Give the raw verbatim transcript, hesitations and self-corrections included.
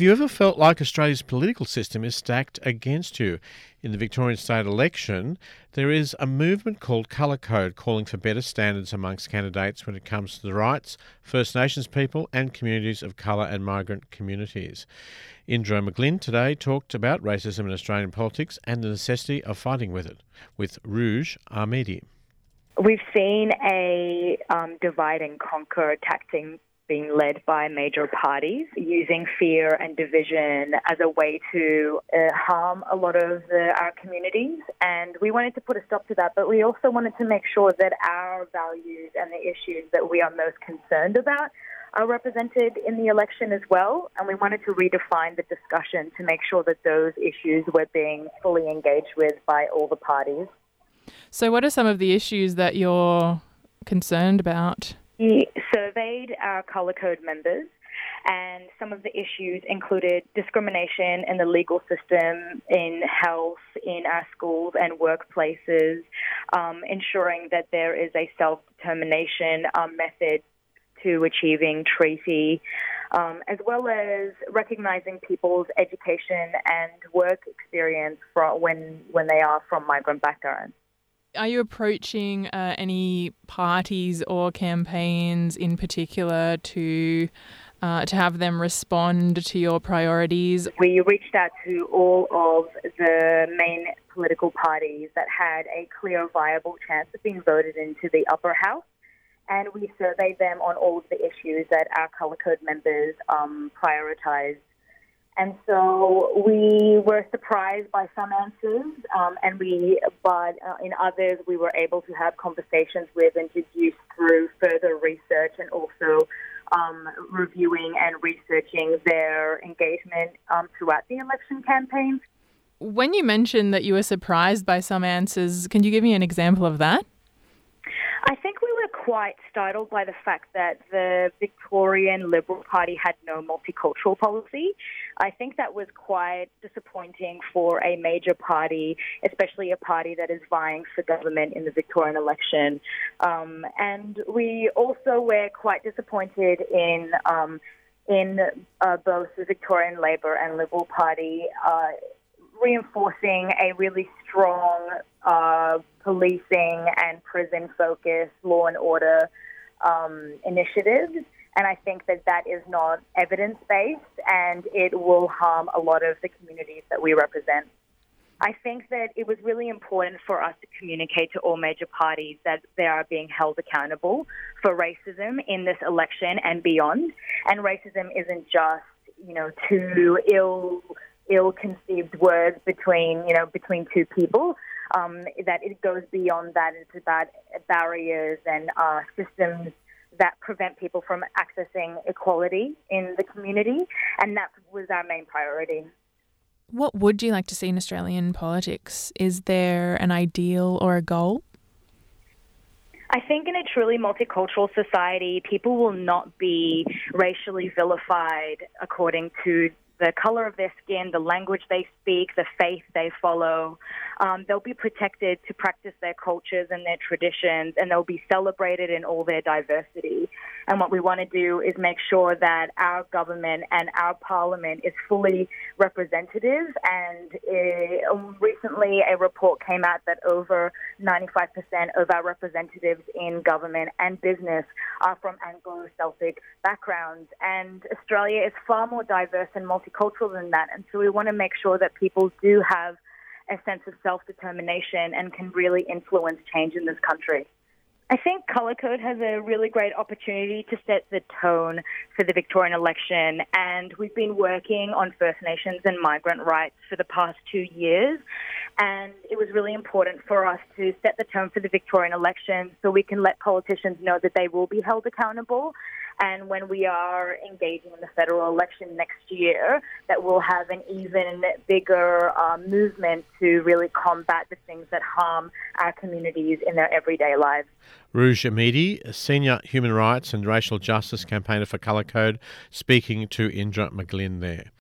Have you ever felt like Australia's political system is stacked against you? In the Victorian state election, there is a movement called Colour Code calling for better standards amongst candidates when it comes to the rights, First Nations people and communities of colour and migrant communities. Indra McGlynn today talked about racism in Australian politics and the necessity of fighting with it, with Rouge Ahmedi. We've seen a um, divide and conquer tactic being led by major parties, using fear and division as a way to uh, harm a lot of the, our communities. And we wanted to put a stop to that, but we also wanted to make sure that our values and the issues that we are most concerned about are represented in the election as well. And we wanted to redefine the discussion to make sure that those issues were being fully engaged with by all the parties. So what are some of the issues that you're concerned about? We surveyed our Colour Code members, and some of the issues included discrimination in the legal system, in health, in our schools and workplaces, um, ensuring that there is a self-determination um, method to achieving treaty, um, as well as recognising people's education and work experience from when, when they are from migrant backgrounds. Are you approaching uh, any parties or campaigns in particular to uh, to have them respond to your priorities? We reached out to all of the main political parties that had a clear, viable chance of being voted into the upper house, and we surveyed them on all of the issues that our Colour Code members um, prioritised. And so we were surprised by some answers, um, and we, but uh, in others we were able to have conversations with and deduce through further research and also um, reviewing and researching their engagement um, throughout the election campaign. When you mentioned that you were surprised by some answers, can you give me an example of that? I think we were quite startled by the fact that the Victorian Liberal Party had no multicultural policy. I think that was quite disappointing for a major party, especially a party that is vying for government in the Victorian election. Um, and we also were quite disappointed in um, in uh, both the Victorian Labor and Liberal Party uh, reinforcing a really strong uh, policing and prison-focused law and order um, initiatives. And I think that that is not evidence-based, and it will harm a lot of the communities that we represent. I think that it was really important for us to communicate to all major parties that they are being held accountable for racism in this election and beyond. And racism isn't just, you know, two ill ill-conceived words between, you know, between two people, um, that it goes beyond that. It's about barriers and uh, systems that prevent people from accessing equality in the community, and that was our main priority. What would you like to see in Australian politics? Is there an ideal or a goal? I think in a truly multicultural society, people will not be racially vilified according to the color of their skin, the language they speak, the faith they follow. Um, they'll be protected to practice their cultures and their traditions, and they'll be celebrated in all their diversity. And what we want to do is make sure that our government and our parliament is fully representative. And uh, recently a report came out that over ninety-five percent of our representatives in government and business are from Anglo-Celtic backgrounds. And Australia is far more diverse and multicultural than that. And so we want to make sure that people do have a sense of self-determination and can really influence change in this country. I think Colour Code has a really great opportunity to set the tone for the Victorian election, and we've been working on First Nations and migrant rights for the past two years, and it was really important for us to set the tone for the Victorian election so we can let politicians know that they will be held accountable. And when we are engaging in the federal election next year, that we'll have an even bigger uh, movement to really combat the things that harm our communities in their everyday lives. Rouge Ahmedi, Senior Human Rights and Racial Justice Campaigner for Colour Code, speaking to Indra McGlynn there.